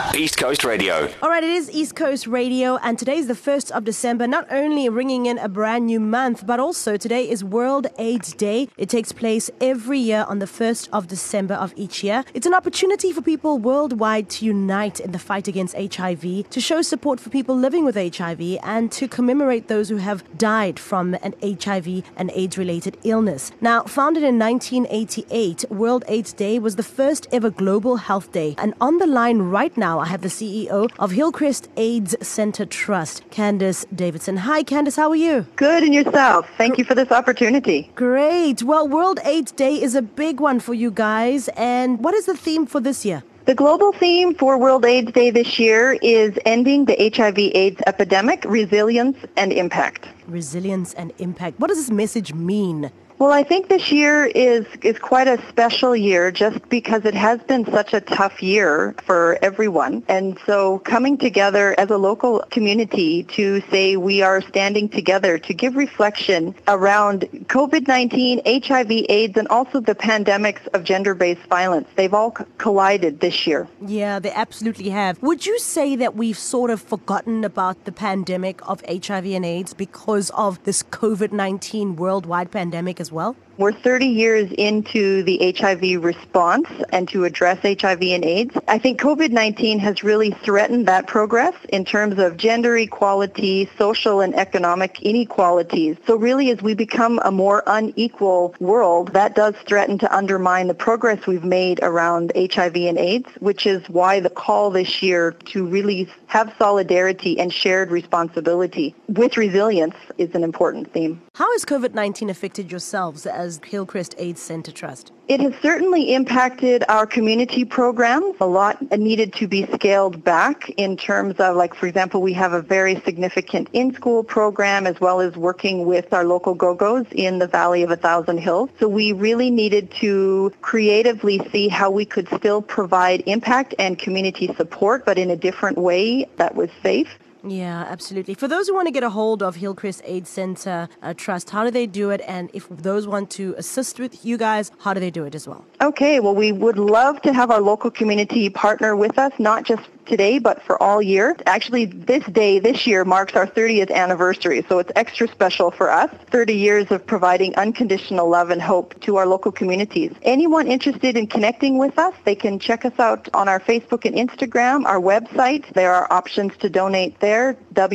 East Coast Radio. All right, it is East Coast Radio, and today is the 1st of December, not only ringing in a brand new month, but also today is World AIDS Day. It takes place every year on the 1st of December of each year. It's an opportunity for people worldwide to unite in the fight against HIV, to show support for people living with HIV, and to commemorate those who have died from an HIV and AIDS-related illness. Now, founded in 1988, World AIDS Day was the first ever global health day. And on the line right now, I have the CEO of Hillcrest AIDS Center Trust, Candice Davidson. Hi, Candice, how are you? Good, and yourself? Thank you for this opportunity. Great. Well, World AIDS Day is a big one for you guys. And what is the theme for this year? The global theme for World AIDS Day this year is ending the HIV/AIDS epidemic, resilience and impact. Resilience and impact. What does this message mean? Well, I think this year is quite a special year just because it has been such a tough year for everyone. And so coming together as a local community to say we are standing together to give reflection around COVID-19, HIV/AIDS, and also the pandemics of gender-based violence. They've all collided this year. Yeah, they absolutely have. Would you say that we've sort of forgotten about the pandemic of HIV and AIDS because of this COVID-19 worldwide pandemic as well? We're 30 years into the HIV response and to address HIV and AIDS. I think COVID-19 has really threatened that progress in terms of gender equality, social and economic inequalities. So really as we become a more unequal world, that does threaten to undermine the progress we've made around HIV and AIDS, which is why the call this year to really have solidarity and shared responsibility with resilience is an important theme. How has COVID-19 affected yourselves as Hillcrest AIDS Center Trust? It has certainly impacted our community programs. A lot needed to be scaled back in terms of, like, for example, we have a very significant in-school program as well as working with our local go-go's in the Valley of 1,000 Hills. So we really needed to creatively see how we could still provide impact and community support, but in a different way that was safe. Yeah, absolutely. For those who want to get a hold of Hillcrest AIDS Center Trust, how do they do it? And if those want to assist with you guys, how do they do it as well? Okay, well, we would love to have our local community partner with us, not just today, but for all year. Actually, this day, this year, marks our 30th anniversary, so it's extra special for us. 30 years of providing unconditional love and hope to our local communities. Anyone interested in connecting with us, they can check us out on our Facebook and Instagram, our website. There are options to donate there,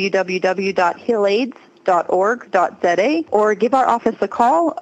www.hillaids.org.za, or give our office a call,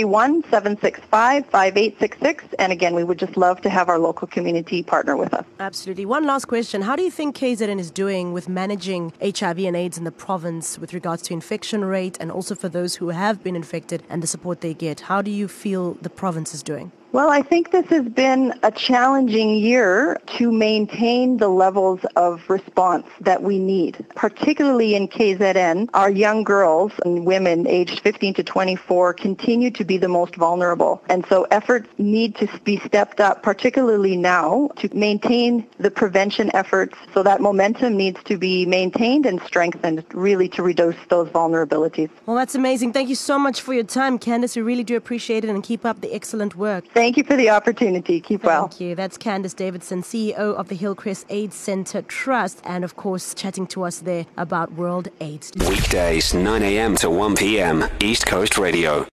031-765-5866. And again, we would just love to have our local community partner with us. Absolutely. One last question. How do you think KZN is doing with managing HIV and AIDS in the province with regards to infection rate and also for those who have been infected and the support they get? How do you feel the province is doing? Well, I think this has been a challenging year to maintain the levels of response that we need, particularly in KZN. Our young girls and women aged 15 to 24 continue to be the most vulnerable. And so efforts need to be stepped up, particularly now, to maintain the prevention efforts. So that momentum needs to be maintained and strengthened, really, to reduce those vulnerabilities. Well, that's amazing. Thank you so much for your time, Candice. We really do appreciate it, and keep up the excellent work. Thank you for the opportunity. Keep well. Thank you. That's Candice Davidson, CEO of the Hillcrest AIDS Center Trust, and of course chatting to us there about World AIDS Day. Weekdays, 9 a.m. to 1 p.m. East Coast Radio.